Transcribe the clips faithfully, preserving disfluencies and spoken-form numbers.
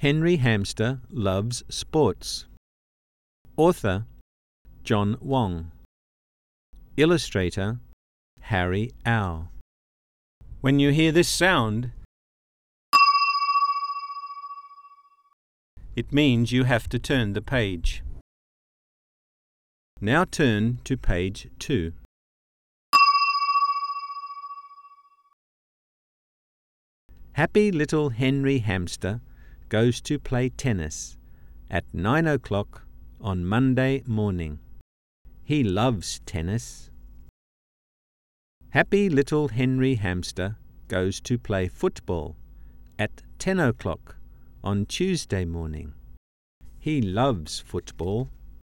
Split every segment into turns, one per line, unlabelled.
Henry Hamster loves sports. Author John Wong. Illustrator Harry Au. When you hear this sound, it means you have to turn the page. Now turn to page two. Happy little Henry Hamster goes to play tennis at nine o'clock on Monday morning. He loves tennis. Happy little Henry Hamster goes to play football at ten o'clock on Tuesday morning. He loves football.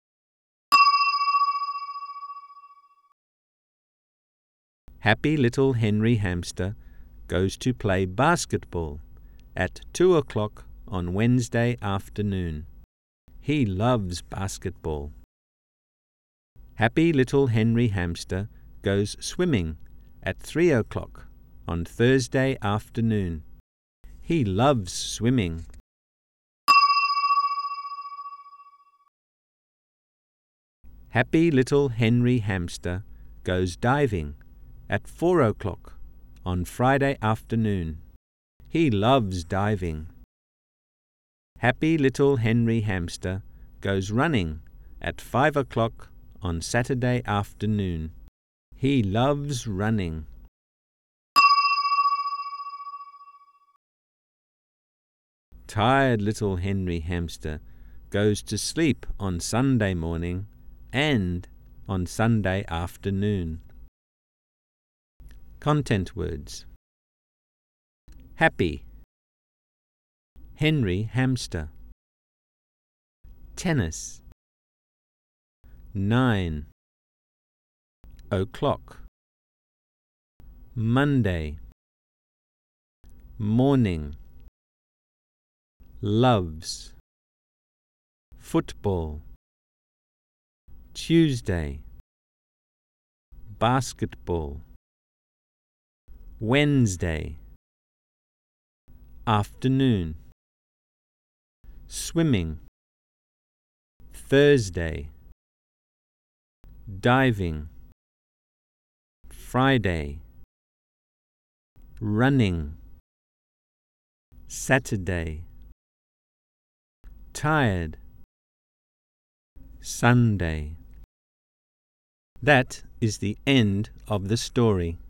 Happy little Henry Hamster goes to play basketball at two o'clock on Wednesday afternoon. He loves basketball. Happy little Henry Hamster goes swimming at three o'clock on Thursday afternoon. He loves swimming. Happy little Henry Hamster goes diving at four o'clock on Friday afternoon. He loves diving. Happy little Henry Hamster goes running at five o'clock on Saturday afternoon. He loves running. Tired little Henry Hamster goes to sleep on Sunday morning and on Sunday afternoon. Content words. Happy. Henry Hamster. Tennis. Nine. O'clock. Monday. Morning. Loves. Football. Tuesday. Basketball. Wednesday. Afternoon. Swimming. Thursday. Diving. Friday. Running. Saturday. Tired. Sunday. That is the end of the story.